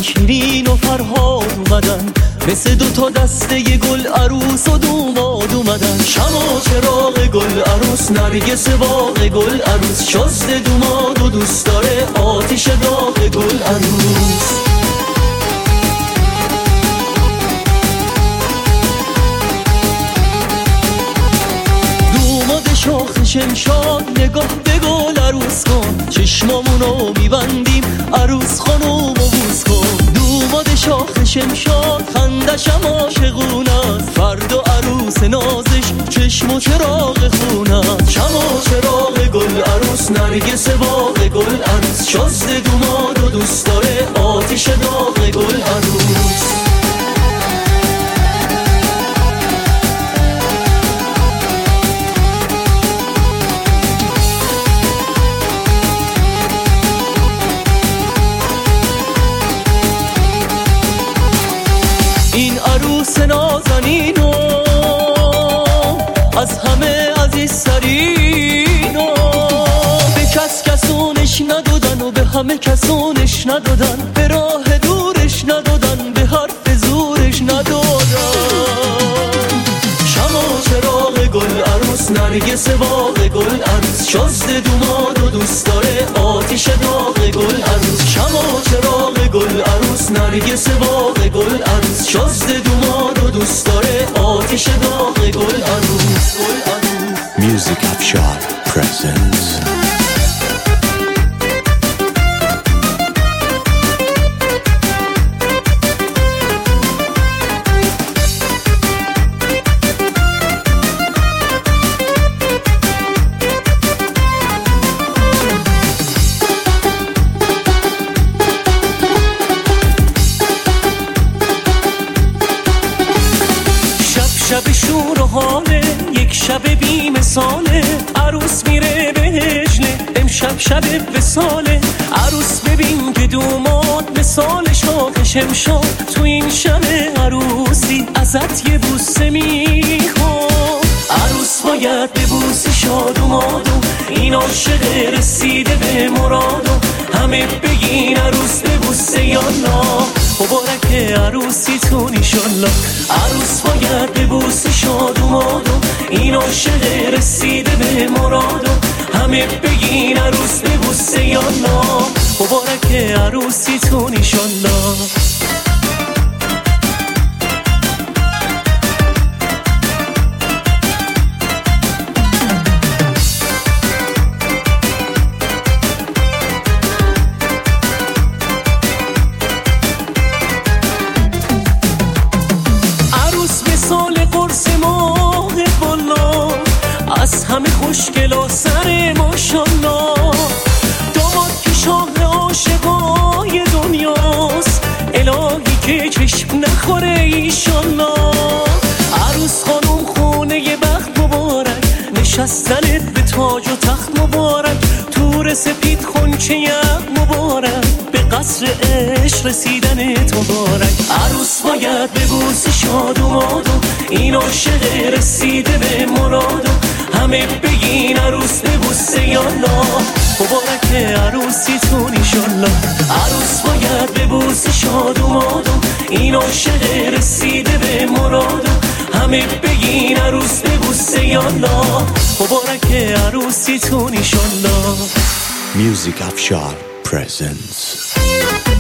شیرین و فرهاد اومدن، مثل دوتا دسته گل عروس و دوماد اومدن. شمع چراغ گل عروس، نرگس باغ گل عروس، شسته دوماد و دوست داره آتیش داغ گل عروس. دوماد شاخ شمشاد نگاه به گل عروس کن، چشمامونو میبندیم عروس خانوم بوس کن. دوماد شاخ شمشاد خندشم عاشقونست، فردا عروس نازش چشم و چراغ خونست. شمع چراغ گل عروس، نرگس باغ گل عروس، شسته دوماد و دوست داره آتیش داغ گل عروس. این عروس نازنینو از همه عزیزترینو، به کس کسونش ندادن و به همه کسونش ندادن، به راه دورش ندادن، به حرف زورش ندادن. شمع چراغ گل عروس، نرگس باغ گل عروس، شسته دوماد و دوست داره آتیش داغ گل عروس. شمع چراغ گل عروس، نرگس باغ گل عروس، شسته دوماد و دوست داره آتیش داغ گل عروس. Music Afshar presents شب شور و حاله، یک شب بی مثاله، عروس میره به هجله، امشب شب وصاله. عروس ببین که دوماد مثال شاخ شمشاد، تو این شب عروسی ازت یه بوسه میخواد. عروس باید ببوسی شادومادو، این عاشق رسیده به مرادو، همه بگین عروس ببوسه یالا، مبارک عروسیتون ایشالله. عروس باید ببوسه شادومادو، این عاشق رسیده به مرادو، همه بگین عروس ببوسه یالا، مبارک عروسیتون ایشالله. از همه خوشگلا سر ماشالله، داماد که شاه عاشقای دنیاست، الهی که چشم نخوره ایشالله. عروس خانم خونه بخت مبارک، نشستنت به تاج و تخت مبارک، تور سپید خونچه مبارک، به قصر عشق رسیدنت مبارک. عروس باید ببوسی شادومادو، این عاشق رسیده به مرادو، همه بگین عروس ببوسه یالا، مبارک عروسیتون ایشالله. عروس باید ببوسی شادومادو، این عاشق رسیده به مرادو، همه بگین عروس ببوسه یالا، مبارک عروسیتون ایشالله. Music Afshar presents